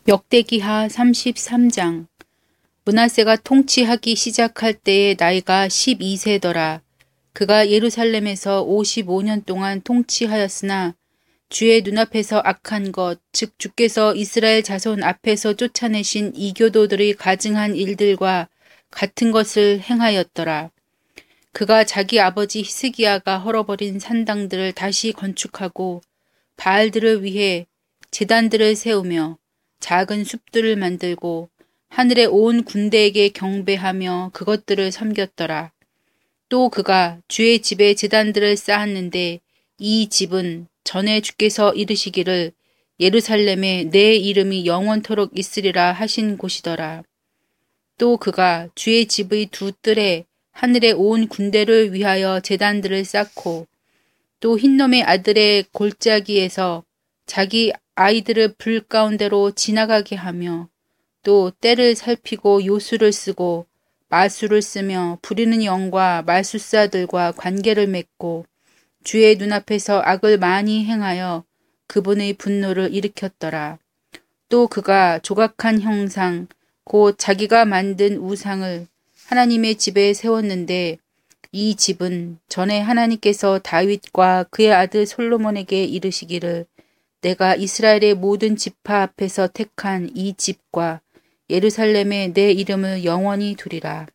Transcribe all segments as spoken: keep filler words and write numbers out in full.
역대기하 삼십삼 장. 므낫세가 통치하기 시작할 때의 나이가 십이 세더라. 그가 예루살렘에서 오십오 년 동안 통치하였으나 주의 눈앞에서 악한 것, 즉 주께서 이스라엘 자손 앞에서 쫓아내신 이교도들이 가증한 일들과 같은 것을 행하였더라. 그가 자기 아버지 히스기야가 헐어버린 산당들을 다시 건축하고 바알들을 위해 제단들을 세우며 작은 숲들을 만들고 하늘의 온 군대에게 경배하며 그것들을 섬겼더라. 또 그가 주의 집에 제단들을 쌓았는데 이 집은 전에 주께서 이르시기를 예루살렘에 내 이름이 영원토록 있으리라 하신 곳이더라. 또 그가 주의 집의 두 뜰에 하늘의 온 군대를 위하여 제단들을 쌓고 또 흰놈의 아들의 골짜기에서 자기 아이들을 불 가운데로 지나가게 하며 또 때를 살피고 요술을 쓰고 마술을 쓰며 부리는 영과 마술사들과 관계를 맺고 주의 눈앞에서 악을 많이 행하여 그분의 분노를 일으켰더라. 또 그가 조각한 형상 곧 자기가 만든 우상을 하나님의 집에 세웠는데 이 집은 전에 하나님께서 다윗과 그의 아들 솔로몬에게 이르시기를 내가 이스라엘의 모든 지파 앞에서 택한 이 집과 예루살렘에 내 이름을 영원히 두리라.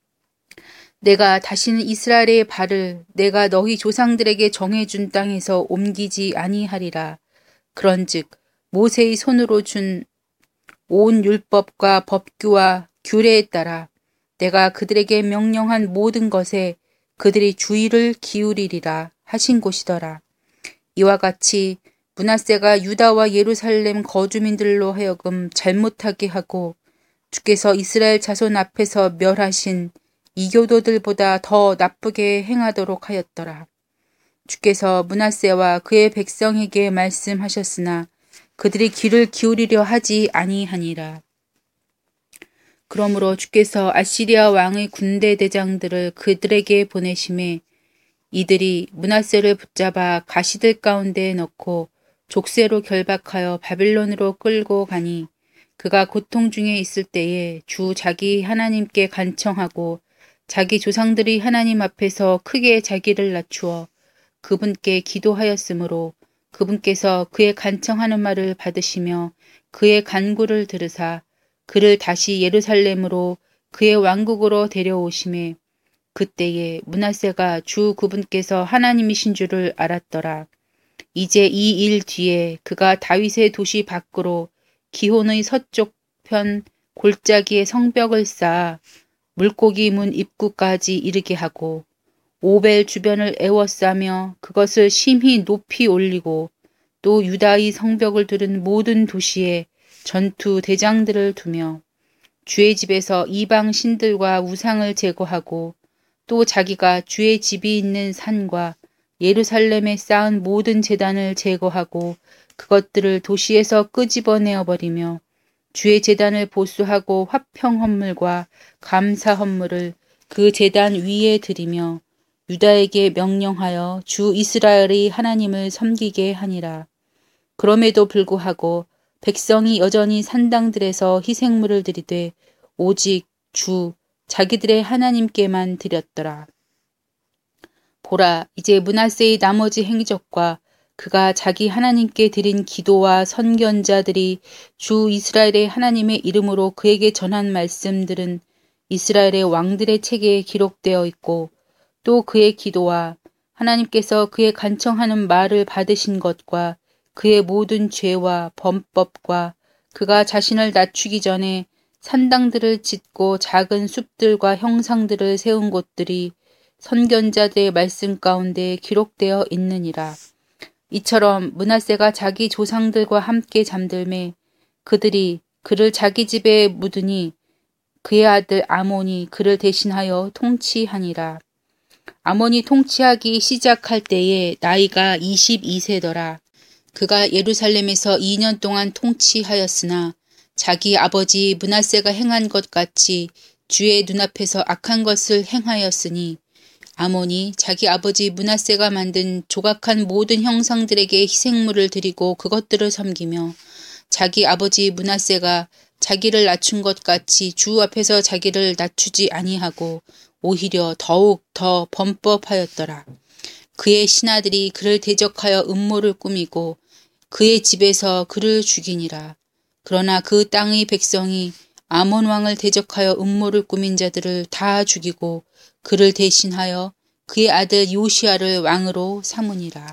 내가 다시는 이스라엘의 발을 내가 너희 조상들에게 정해준 땅에서 옮기지 아니하리라. 그런즉 모세의 손으로 준 온 율법과 법규와 규례에 따라 내가 그들에게 명령한 모든 것에 그들이 주의를 기울이리라 하신 곳이더라. 이와 같이 므낫세가 유다와 예루살렘 거주민들로 하여금 잘못하게 하고 주께서 이스라엘 자손 앞에서 멸하신 이교도들보다 더 나쁘게 행하도록 하였더라. 주께서 므낫세와 그의 백성에게 말씀하셨으나 그들이 귀를 기울이려 하지 아니하니라. 그러므로 주께서 아시리아 왕의 군대 대장들을 그들에게 보내심에 이들이 므낫세를 붙잡아 가시들 가운데 넣고 족쇄로 결박하여 바빌론으로 끌고 가니 그가 고통 중에 있을 때에 주 자기 하나님께 간청하고 자기 조상들이 하나님 앞에서 크게 자기를 낮추어 그분께 기도하였으므로 그분께서 그의 간청하는 말을 받으시며 그의 간구를 들으사 그를 다시 예루살렘으로 그의 왕국으로 데려오심에 그때에 므낫세가 주 그분께서 하나님이신 줄을 알았더라. 이제 이 일 뒤에 그가 다윗의 도시 밖으로 기혼의 서쪽 편 골짜기에 성벽을 쌓아 물고기 문 입구까지 이르게 하고 오벨 주변을 에워싸며 그것을 심히 높이 올리고 또 유다의 성벽을 두른 모든 도시에 전투 대장들을 두며 주의 집에서 이방 신들과 우상을 제거하고 또 자기가 주의 집이 있는 산과 예루살렘에 쌓은 모든 제단을 제거하고 그것들을 도시에서 끄집어내어 버리며 주의 제단을 보수하고 화평 헌물과 감사 헌물을 그 제단 위에 드리며 유다에게 명령하여 주 이스라엘의 하나님을 섬기게 하니라. 그럼에도 불구하고 백성이 여전히 산당들에서 희생물을 드리되 오직 주 자기들의 하나님께만 드렸더라. 보라, 이제 므낫세의 나머지 행적과 그가 자기 하나님께 드린 기도와 선견자들이 주 이스라엘의 하나님의 이름으로 그에게 전한 말씀들은 이스라엘의 왕들의 책에 기록되어 있고 또 그의 기도와 하나님께서 그의 간청하는 말을 받으신 것과 그의 모든 죄와 범법과 그가 자신을 낮추기 전에 산당들을 짓고 작은 숲들과 형상들을 세운 곳들이 선견자들의 말씀 가운데 기록되어 있느니라. 이처럼 므낫세가 자기 조상들과 함께 잠들매 그들이 그를 자기 집에 묻으니 그의 아들 아몬이 그를 대신하여 통치하니라. 아몬이 통치하기 시작할 때에 나이가 이십이 세더라. 그가 예루살렘에서 이 년 동안 통치하였으나 자기 아버지 므낫세가 행한 것 같이 주의 눈앞에서 악한 것을 행하였으니 아몬이 자기 아버지 므낫세가 만든 조각한 모든 형상들에게 희생물을 드리고 그것들을 섬기며 자기 아버지 므낫세가 자기를 낮춘 것 같이 주 앞에서 자기를 낮추지 아니하고 오히려 더욱 더 범법하였더라. 그의 신하들이 그를 대적하여 음모를 꾸미고 그의 집에서 그를 죽이니라. 그러나 그 땅의 백성이 아몬 왕을 대적하여 음모를 꾸민 자들을 다 죽이고 그를 대신하여 그의 아들 요시야를 왕으로 삼으니라.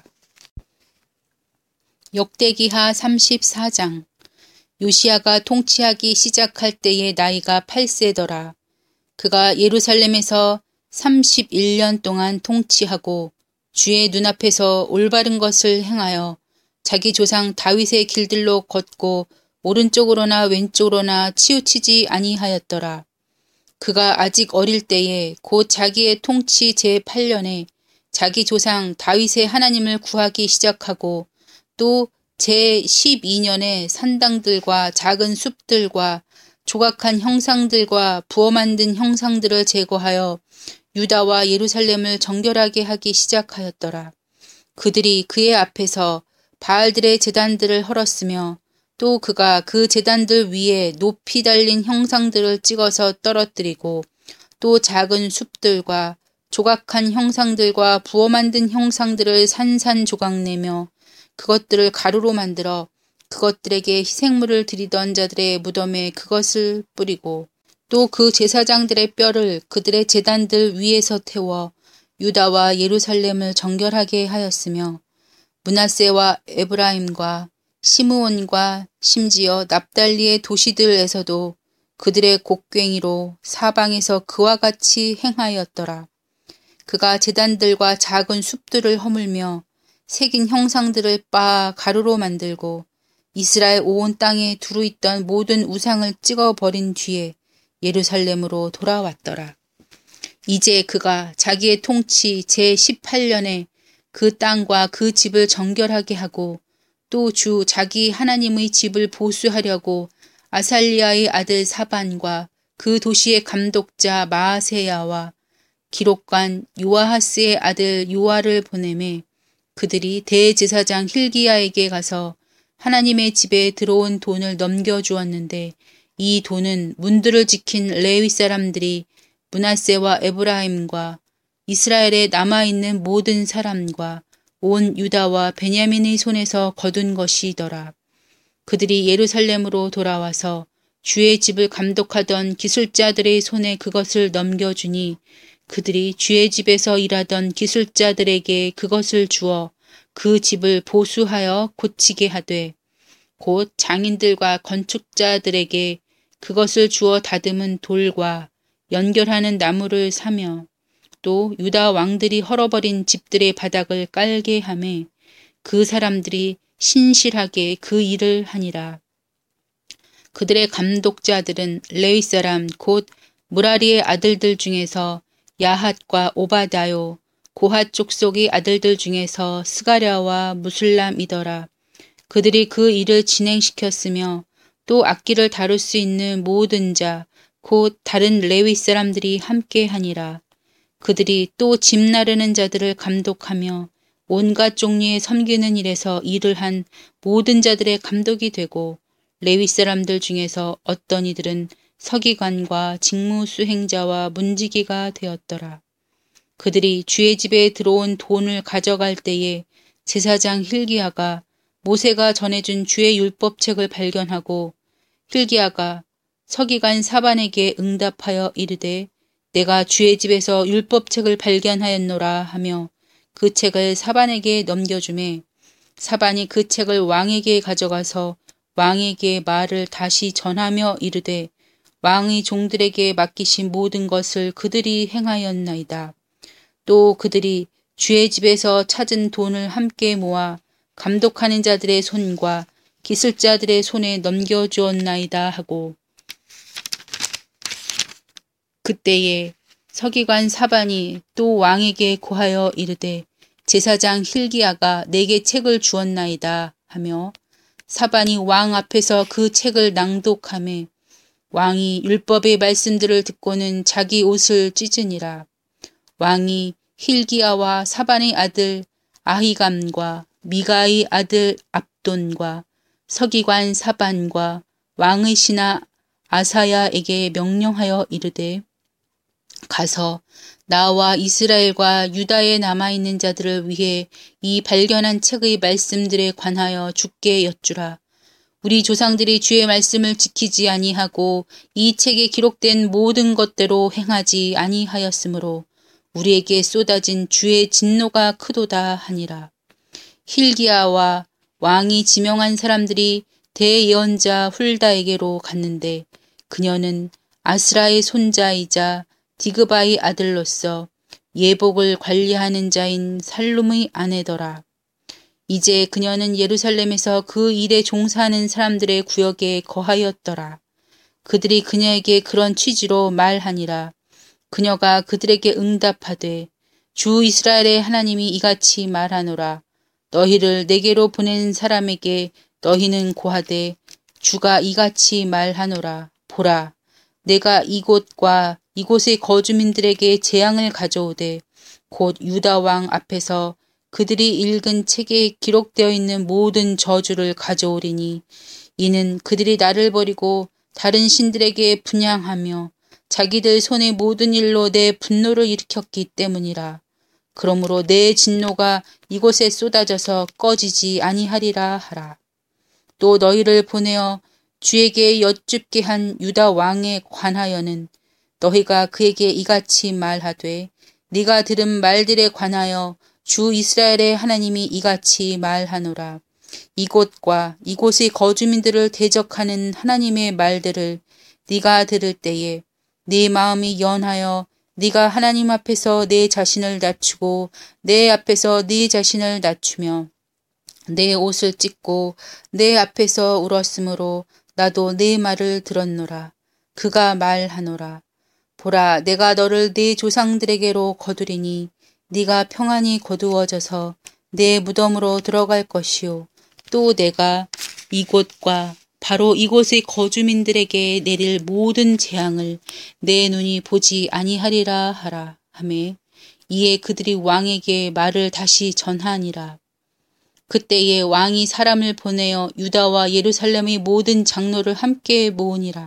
역대기하 삼십사 장. 요시야가 통치하기 시작할 때의 나이가 팔 세더라. 그가 예루살렘에서 삼십일 년 동안 통치하고 주의 눈앞에서 올바른 것을 행하여 자기 조상 다윗의 길들로 걷고 오른쪽으로나 왼쪽으로나 치우치지 아니하였더라. 그가 아직 어릴 때에 곧 자기의 통치 제팔 년에 자기 조상 다윗의 하나님을 구하기 시작하고 또 제십이 년에 산당들과 작은 숲들과 조각한 형상들과 부어 만든 형상들을 제거하여 유다와 예루살렘을 정결하게 하기 시작하였더라. 그들이 그의 앞에서 바알들의 제단들을 헐었으며 또 그가 그 제단들 위에 높이 달린 형상들을 찍어서 떨어뜨리고 또 작은 숲들과 조각한 형상들과 부어 만든 형상들을 산산조각내며 그것들을 가루로 만들어 그것들에게 희생물을 드리던 자들의 무덤에 그것을 뿌리고 또 그 제사장들의 뼈를 그들의 제단들 위에서 태워 유다와 예루살렘을 정결하게 하였으며 므낫세와 에브라임과 시므온과 심지어 납달리의 도시들에서도 그들의 곡괭이로 사방에서 그와 같이 행하였더라. 그가 제단들과 작은 숲들을 허물며 새긴 형상들을 빻아 가루로 만들고 이스라엘 온 땅에 두루 있던 모든 우상을 찍어버린 뒤에 예루살렘으로 돌아왔더라. 이제 그가 자기의 통치 제십팔 년에 그 땅과 그 집을 정결하게 하고 또 주 자기 하나님의 집을 보수하려고 아살리아의 아들 사반과 그 도시의 감독자 마아세야와 기록관 요아하스의 아들 요아를 보내매 그들이 대제사장 힐기야에게 가서 하나님의 집에 들어온 돈을 넘겨주었는데 이 돈은 문들을 지킨 레위 사람들이 므낫세와 에브라임과 이스라엘에 남아있는 모든 사람과 온 유다와 베냐민의 손에서 거둔 것이더라. 그들이 예루살렘으로 돌아와서 주의 집을 감독하던 기술자들의 손에 그것을 넘겨주니 그들이 주의 집에서 일하던 기술자들에게 그것을 주어 그 집을 보수하여 고치게 하되 곧 장인들과 건축자들에게 그것을 주어 다듬은 돌과 연결하는 나무를 사며 또 유다 왕들이 헐어버린 집들의 바닥을 깔게 하매 그 사람들이 신실하게 그 일을 하니라. 그들의 감독자들은 레위 사람 곧 무라리의 아들들 중에서 야핫과 오바다요 고핫 족속의 아들들 중에서 스가랴와 무술람이더라. 그들이 그 일을 진행시켰으며 또 악기를 다룰 수 있는 모든 자 곧 다른 레위 사람들이 함께 하니라. 그들이 또 집 나르는 자들을 감독하며 온갖 종류의 섬기는 일에서 일을 한 모든 자들의 감독이 되고 레위 사람들 중에서 어떤 이들은 서기관과 직무 수행자와 문지기가 되었더라. 그들이 주의 집에 들어온 돈을 가져갈 때에 제사장 힐기야가 모세가 전해준 주의 율법책을 발견하고 힐기야가 서기관 사반에게 응답하여 이르되 내가 주의 집에서 율법책을 발견하였노라 하며 그 책을 사반에게 넘겨주매 사반이 그 책을 왕에게 가져가서 왕에게 말을 다시 전하며 이르되 왕의 종들에게 맡기신 모든 것을 그들이 행하였나이다. 또 그들이 주의 집에서 찾은 돈을 함께 모아 감독하는 자들의 손과 기술자들의 손에 넘겨주었나이다 하고 그때에 서기관 사반이 또 왕에게 고하여 이르되 제사장 힐기야가 내게 책을 주었나이다 하며 사반이 왕 앞에서 그 책을 낭독하매 왕이 율법의 말씀들을 듣고는 자기 옷을 찢으니라. 왕이 힐기야와 사반의 아들 아히감과 미가의 아들 압돈과 서기관 사반과 왕의 신하 아사야에게 명령하여 이르되 가서 나와 이스라엘과 유다에 남아있는 자들을 위해 이 발견한 책의 말씀들에 관하여 주께 여쭈라. 우리 조상들이 주의 말씀을 지키지 아니하고 이 책에 기록된 모든 것대로 행하지 아니하였으므로 우리에게 쏟아진 주의 진노가 크도다 하니라. 힐기야와 왕이 지명한 사람들이 대예언자 훌다에게로 갔는데 그녀는 아스라의 손자이자 디그바의 아들로서 예복을 관리하는 자인 살룸의 아내더라. 이제 그녀는 예루살렘에서 그 일에 종사하는 사람들의 구역에 거하였더라. 그들이 그녀에게 그런 취지로 말하니라. 그녀가 그들에게 응답하되 주 이스라엘의 하나님이 이같이 말하노라. 너희를 내게로 보낸 사람에게 너희는 고하되 주가 이같이 말하노라. 보라, 내가 이곳과 이곳의 거주민들에게 재앙을 가져오되 곧 유다 왕 앞에서 그들이 읽은 책에 기록되어 있는 모든 저주를 가져오리니 이는 그들이 나를 버리고 다른 신들에게 분향하며 자기들 손의 모든 일로 내 분노를 일으켰기 때문이라. 그러므로 내 진노가 이곳에 쏟아져서 꺼지지 아니하리라 하라. 또 너희를 보내어 주에게 여쭙게 한 유다 왕에 관하여는 너희가 그에게 이같이 말하되 네가 들은 말들에 관하여 주 이스라엘의 하나님이 이같이 말하노라. 이곳과 이곳의 거주민들을 대적하는 하나님의 말들을 네가 들을 때에 네 마음이 연하여 네가 하나님 앞에서 내 자신을 낮추고 내 앞에서 네 자신을 낮추며 내 옷을 찢고 내 앞에서 울었으므로 나도 네 말을 들었노라. 그가 말하노라. 보라, 내가 너를 네 조상들에게로 거두리니 네가 평안히 거두어져서 내 무덤으로 들어갈 것이요. 또 내가 이곳과 바로 이곳의 거주민들에게 내릴 모든 재앙을 내 눈이 보지 아니하리라 하라 하매 이에 그들이 왕에게 말을 다시 전하니라. 그때에 왕이 사람을 보내어 유다와 예루살렘의 모든 장로를 함께 모으니라.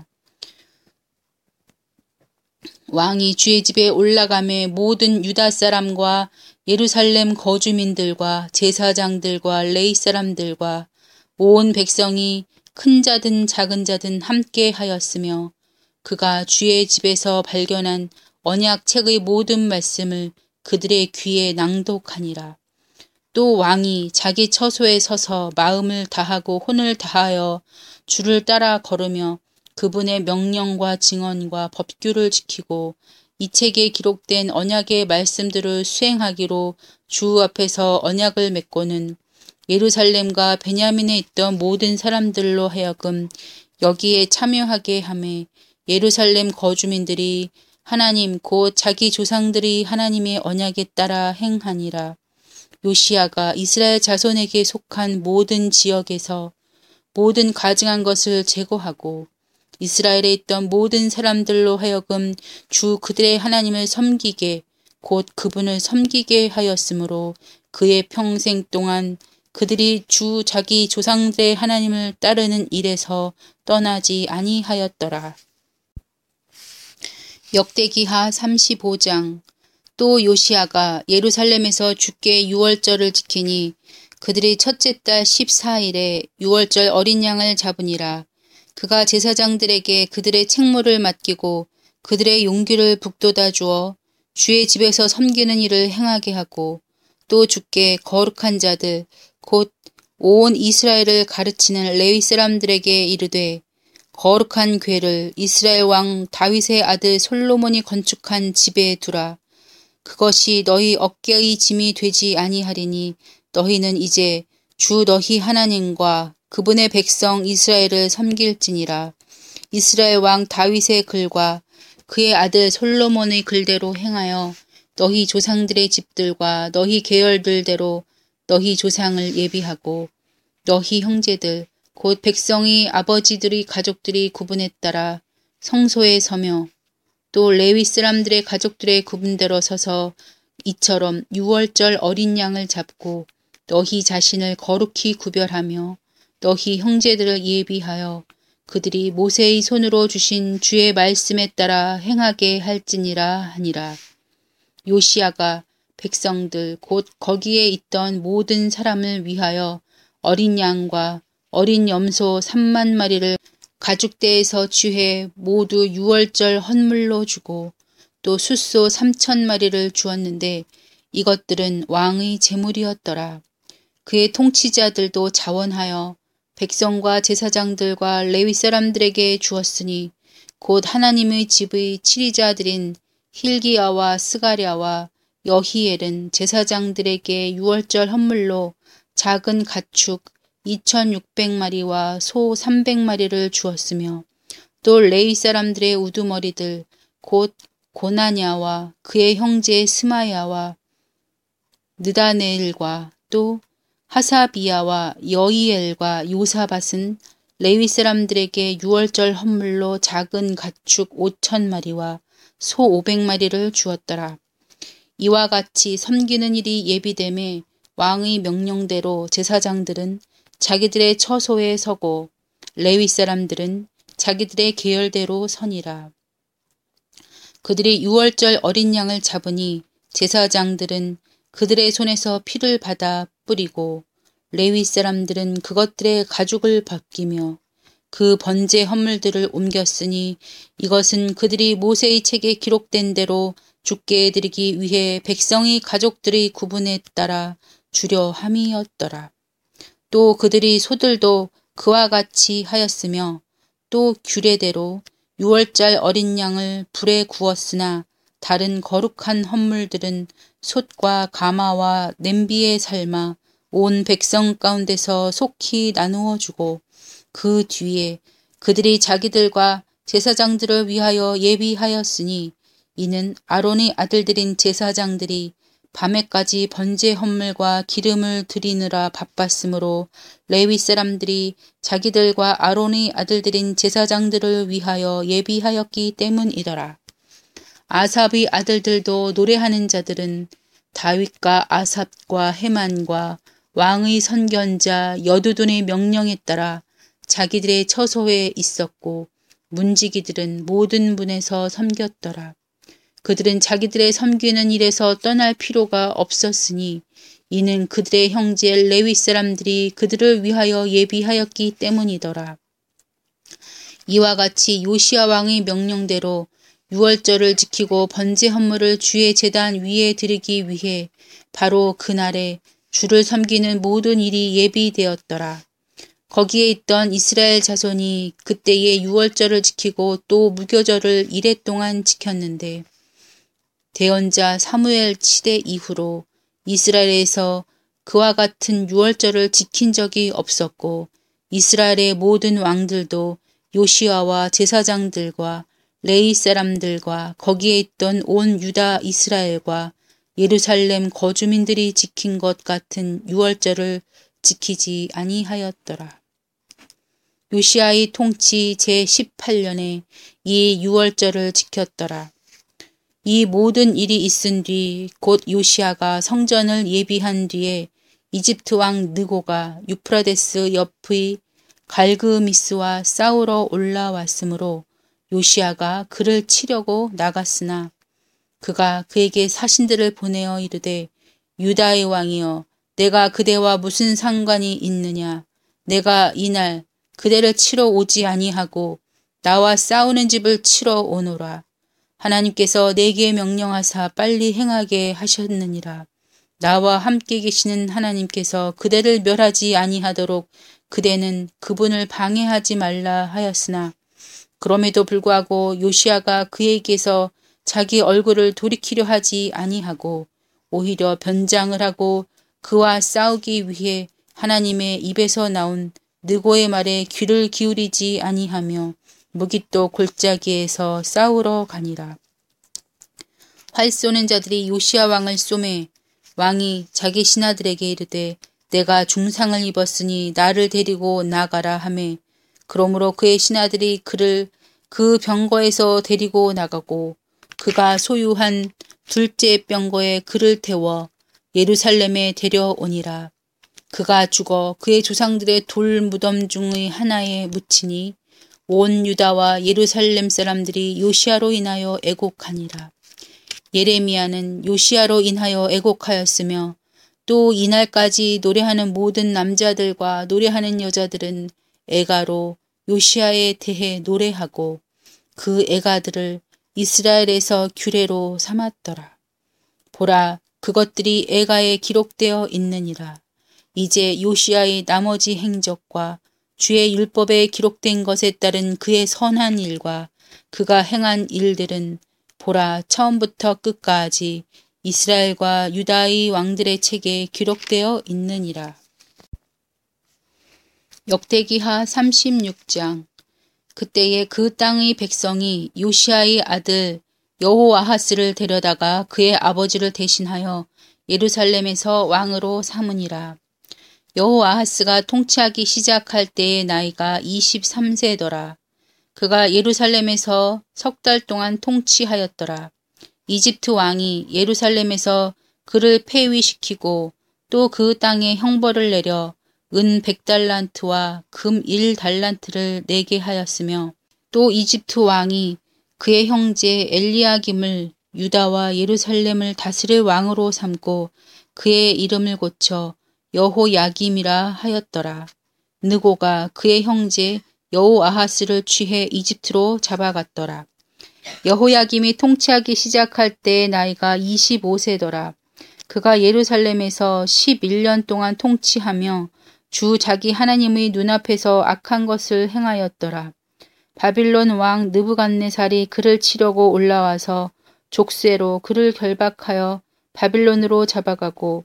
왕이 주의 집에 올라가매 모든 유다 사람과 예루살렘 거주민들과 제사장들과 레위 사람들과 온 백성이 큰 자든 작은 자든 함께 하였으며 그가 주의 집에서 발견한 언약책의 모든 말씀을 그들의 귀에 낭독하니라. 또 왕이 자기 처소에 서서 마음을 다하고 혼을 다하여 주를 따라 걸으며 그분의 명령과 증언과 법규를 지키고 이 책에 기록된 언약의 말씀들을 수행하기로 주 앞에서 언약을 맺고는 예루살렘과 베냐민에 있던 모든 사람들로 하여금 여기에 참여하게 하매 예루살렘 거주민들이 하나님 곧 자기 조상들이 하나님의 언약에 따라 행하니라. 요시야가 이스라엘 자손에게 속한 모든 지역에서 모든 가증한 것을 제거하고 이스라엘에 있던 모든 사람들로 하여금 주 그들의 하나님을 섬기게 곧 그분을 섬기게 하였으므로 그의 평생 동안 그들이 주 자기 조상들의 하나님을 따르는 일에서 떠나지 아니하였더라. 역대기하 삼십오 장. 또 요시야가 예루살렘에서 주께 유월절을 지키니 그들이 첫째 달 십사 일에 유월절 어린 양을 잡으니라. 그가 제사장들에게 그들의 책무를 맡기고 그들의 용기를 북돋아 주어 주의 집에서 섬기는 일을 행하게 하고 또 주께 거룩한 자들 곧 온 이스라엘을 가르치는 레위 사람들에게 이르되 거룩한 궤를 이스라엘 왕 다윗의 아들 솔로몬이 건축한 집에 두라. 그것이 너희 어깨의 짐이 되지 아니하리니 너희는 이제 주 너희 하나님과 그분의 백성 이스라엘을 섬길지니라. 이스라엘 왕 다윗의 글과 그의 아들 솔로몬의 글대로 행하여 너희 조상들의 집들과 너희 계열들대로 너희 조상을 예비하고 너희 형제들 곧 백성의 아버지들의 가족들이 구분에 따라 성소에 서며 또 레위 사람들의 가족들의 구분대로 서서 이처럼 유월절 어린 양을 잡고 너희 자신을 거룩히 구별하며 너희 형제들을 예비하여 그들이 모세의 손으로 주신 주의 말씀에 따라 행하게 할지니라 하니라. 요시야가 백성들 곧 거기에 있던 모든 사람을 위하여 어린 양과 어린 염소 삼만 마리를 가죽대에서 취해 모두 유월절 헌물로 주고 또 숫소 삼천 마리를 주었는데 이것들은 왕의 제물이었더라. 그의 통치자들도 자원하여 백성과 제사장들과 레위 사람들에게 주었으니 곧 하나님의 집의 치리자들인 힐기야와 스가랴와 여히엘은 제사장들에게 유월절 헌물로 작은 가축 이천육백 마리와 소 삼백 마리를 주었으며 또 레위 사람들의 우두머리들 곧 고나냐와 그의 형제 스마야와 느다넬과 또 하사비야와 여이엘과 요사밧은 레위 사람들에게 유월절 헌물로 작은 가축 오천 마리와 소 오백 마리를 주었더라. 이와 같이 섬기는 일이 예비됨에 왕의 명령대로 제사장들은 자기들의 처소에 서고 레위 사람들은 자기들의 계열대로 서니라. 그들이 유월절 어린 양을 잡으니 제사장들은 그들의 손에서 피를 받아 뿌리고 레위 사람들은 그것들의 가죽을 벗기며 그 번제 헌물들을 옮겼으니 이것은 그들이 모세의 책에 기록된 대로 주께 드리기 위해 백성의 가족들의 구분에 따라 주려 함이었더라. 또 그들이 소들도 그와 같이 하였으며 또 규례대로 유월절 어린 양을 불에 구웠으나 다른 거룩한 헌물들은 솥과 가마와 냄비에 삶아 온 백성 가운데서 속히 나누어 주고 그 뒤에 그들이 자기들과 제사장들을 위하여 예비하였으니 이는 아론의 아들들인 제사장들이 밤에까지 번제 헌물과 기름을 드리느라 바빴으므로 레위 사람들이 자기들과 아론의 아들들인 제사장들을 위하여 예비하였기 때문이더라. 아삽의 아들들도 노래하는 자들은 다윗과 아삽과 헤만과 왕의 선견자 여두둔의 명령에 따라 자기들의 처소에 있었고 문지기들은 모든 문에서 섬겼더라. 그들은 자기들의 섬기는 일에서 떠날 필요가 없었으니 이는 그들의 형제 레위 사람들이 그들을 위하여 예비하였기 때문이더라. 이와 같이 요시야 왕의 명령대로 유월절을 지키고 번제 헌물을 주의 제단 위에 드리기 위해 바로 그날에 주를 섬기는 모든 일이 예비되었더라. 거기에 있던 이스라엘 자손이 그때에 유월절을 지키고 또 무교절을 이래 동안 지켰는데 대언자 사무엘 칠대 이후로 이스라엘에서 그와 같은 유월절을 지킨 적이 없었고 이스라엘의 모든 왕들도 요시아와 제사장들과 레위 사람들과 거기에 있던 온 유다 이스라엘과 예루살렘 거주민들이 지킨 것 같은 유월절을 지키지 아니하였더라. 요시아의 통치 제십팔 년에 이 유월절을 지켰더라. 이 모든 일이 있은 뒤 곧 요시아가 성전을 예비한 뒤에 이집트 왕 느고가 유프라데스 옆의 갈그미스와 싸우러 올라왔으므로 요시아가 그를 치려고 나갔으나 그가 그에게 사신들을 보내어 이르되 유다의 왕이여 내가 그대와 무슨 상관이 있느냐. 내가 이날 그대를 치러 오지 아니하고 나와 싸우는 집을 치러 오노라. 하나님께서 내게 명령하사 빨리 행하게 하셨느니라. 나와 함께 계시는 하나님께서 그대를 멸하지 아니하도록 그대는 그분을 방해하지 말라 하였으나 그럼에도 불구하고 요시아가 그에게서 자기 얼굴을 돌이키려 하지 아니하고 오히려 변장을 하고 그와 싸우기 위해 하나님의 입에서 나온 느고의 말에 귀를 기울이지 아니하며 무깃도 골짜기에서 싸우러 가니라. 활 쏘는 자들이 요시아 왕을 쏘매 왕이 자기 신하들에게 이르되 내가 중상을 입었으니 나를 데리고 나가라 하매 그러므로 그의 신하들이 그를 그 병거에서 데리고 나가고 그가 소유한 둘째 병거에 그를 태워 예루살렘에 데려오니라. 그가 죽어 그의 조상들의 돌 무덤 중의 하나에 묻히니 온 유다와 예루살렘 사람들이 요시야로 인하여 애곡하니라. 예레미야는 요시야로 인하여 애곡하였으며 또 이날까지 노래하는 모든 남자들과 노래하는 여자들은 애가로 요시야에 대해 노래하고 그 애가들을 이스라엘에서 규례로 삼았더라. 보라, 그것들이 애가에 기록되어 있느니라. 이제 요시야의 나머지 행적과 주의 율법에 기록된 것에 따른 그의 선한 일과 그가 행한 일들은 보라, 처음부터 끝까지 이스라엘과 유다의 왕들의 책에 기록되어 있느니라. 역대기하 삼십육 장. 그때에 그 땅의 백성이 요시야의 아들 여호아하스를 데려다가 그의 아버지를 대신하여 예루살렘에서 왕으로 삼으니라. 여호아하스가 통치하기 시작할 때의 나이가 이십삼 세더라. 그가 예루살렘에서 석 달 동안 통치하였더라. 이집트 왕이 예루살렘에서 그를 폐위시키고 또 그 땅에 형벌을 내려 은 백 달란트와 금 일 달란트를 내게 하였으며 또 이집트 왕이 그의 형제 엘리야김을 유다와 예루살렘을 다스릴 왕으로 삼고 그의 이름을 고쳐 여호야김이라 하였더라. 느고가 그의 형제 여호아하스를 취해 이집트로 잡아갔더라. 여호야김이 통치하기 시작할 때의 나이가 이십오 세더라. 그가 예루살렘에서 십일 년 동안 통치하며 주 자기 하나님의 눈앞에서 악한 것을 행하였더라. 바빌론 왕 느부갓네살이 그를 치려고 올라와서 족쇄로 그를 결박하여 바빌론으로 잡아가고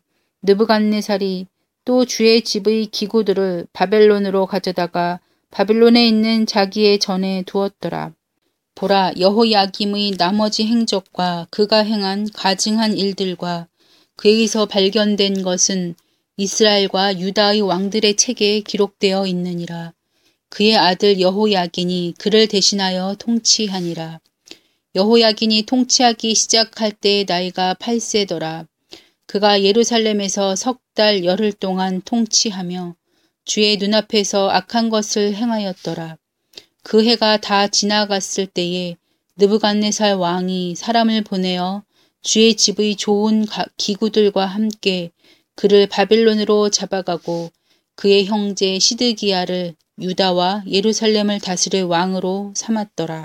느부갓네살이 또 주의 집의 기구들을 바벨론으로 가져다가 바빌론에 있는 자기의 전에 두었더라. 보라, 여호야김의 나머지 행적과 그가 행한 가증한 일들과 그에게서 발견된 것은 이스라엘과 유다의 왕들의 책에 기록되어 있느니라. 그의 아들 여호야긴이 그를 대신하여 통치하니라. 여호야긴이 통치하기 시작할 때의 나이가 팔 세더라. 그가 예루살렘에서 석 달 열흘 동안 통치하며 주의 눈앞에서 악한 것을 행하였더라. 그 해가 다 지나갔을 때에 느부갓네살 왕이 사람을 보내어 주의 집의 좋은 기구들과 함께 그를 바빌론으로 잡아가고 그의 형제 시드기야를 유다와 예루살렘을 다스릴 왕으로 삼았더라.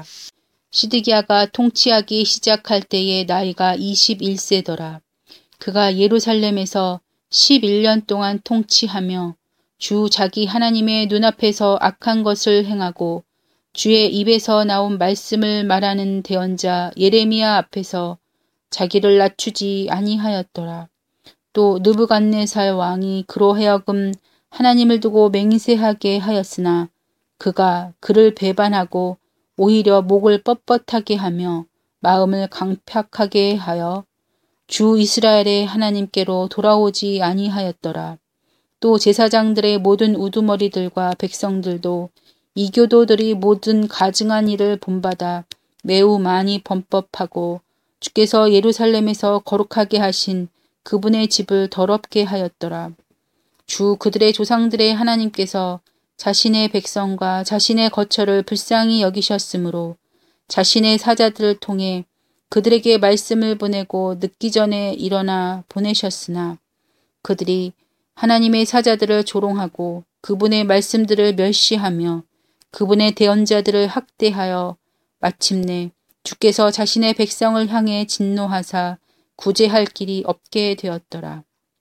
시드기야가 통치하기 시작할 때의 나이가 이십일 세더라. 그가 예루살렘에서 십일 년 동안 통치하며 주 자기 하나님의 눈앞에서 악한 것을 행하고 주의 입에서 나온 말씀을 말하는 대언자 예레미야 앞에서 자기를 낮추지 아니하였더라. 또 느부갓네살 왕이 그로 하여금 하나님을 두고 맹세하게 하였으나 그가 그를 배반하고 오히려 목을 뻣뻣하게 하며 마음을 강팍하게 하여 주 이스라엘의 하나님께로 돌아오지 아니하였더라. 또 제사장들의 모든 우두머리들과 백성들도 이교도들이 모든 가증한 일을 본받아 매우 많이 범법하고 주께서 예루살렘에서 거룩하게 하신 그분의 집을 더럽게 하였더라. 주 그들의 조상들의 하나님께서 자신의 백성과 자신의 거처를 불쌍히 여기셨으므로 자신의 사자들을 통해 그들에게 말씀을 보내고 늦기 전에 일어나 보내셨으나 그들이 하나님의 사자들을 조롱하고 그분의 말씀들을 멸시하며 그분의 대언자들을 학대하여 마침내 주께서 자신의 백성을 향해 진노하사 구제할 길이 없게 되었더라.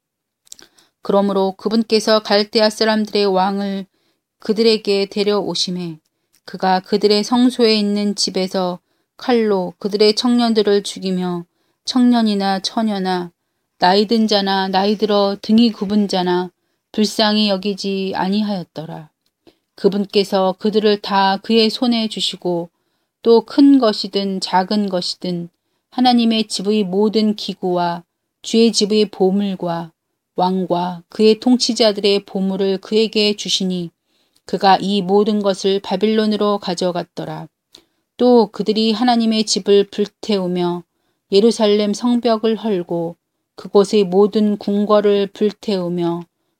그러므로 그분께서 갈대아 사람들의 왕을 그들에게 데려오심에 그가 그들의 성소에 있는 집에서 칼로 그들의 청년들을 죽이며 청년이나 처녀나 나이든 자나 나이들어 등이 굽은 자나 불쌍히 여기지 아니하였더라. 그분께서 그들을 다 그의 손에 주시고 또 큰 것이든 작은 것이든 하나님의 집의 모든 기구와 주의 집의 보물과 왕과 그의 통치자들의 보물을 그에게 주시니 그가 이 모든 것을 바빌론으로 가져갔더라. 또 그들이 하나님의 집을 불태우며 예루살렘 성벽을 헐고 그곳의 모든 궁궐을 불태우며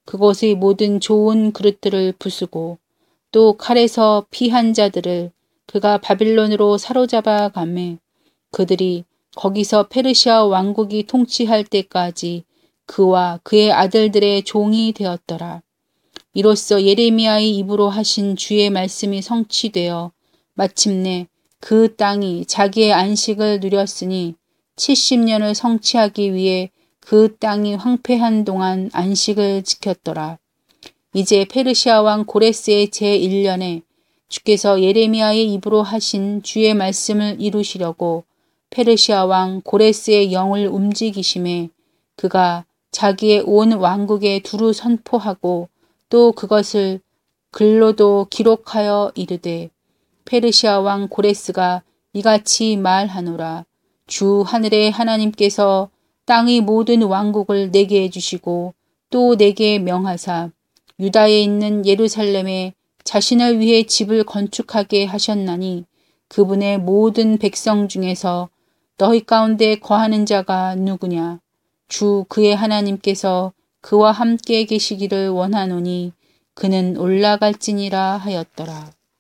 그곳의 모든 좋은 그릇들을 부수고 또 칼에서 피한 자들을 그가 바빌론으로 사로잡아 가매 그들이 거기서 페르시아 왕국이 통치할 때까지 그와 그의 아들들의 종이 되었더라. 이로써 예레미야의 입으로 하신 주의 말씀이 성취되어 마침내 그 땅이 자기의 안식을 누렸으니 칠십 년을 성취하기 위해 그 땅이 황폐한 동안 안식을 지켰더라. 이제 페르시아 왕 고레스의 제일 년에 주께서 예레미야의 입으로 하신 주의 말씀을 이루시려고 페르시아 왕 고레스의 영을 움직이심에 그가 자기의 온 왕국에 두루 선포하고 또 그것을 글로도 기록하여 이르되 페르시아 왕 고레스가 이같이 말하노라. 주 하늘의 하나님께서 땅의 모든 왕국을 내게 해주시고 또 내게 명하사 유다에 있는 예루살렘에 자신을 위해 집을 건축하게 하셨나니 그분의 모든 백성 중에서 너희 가운데 거하는 자가 누구냐? 주 그의 하나님께서 그와 함께 계시기를 원하노니 그는 올라갈지니라 하였더라.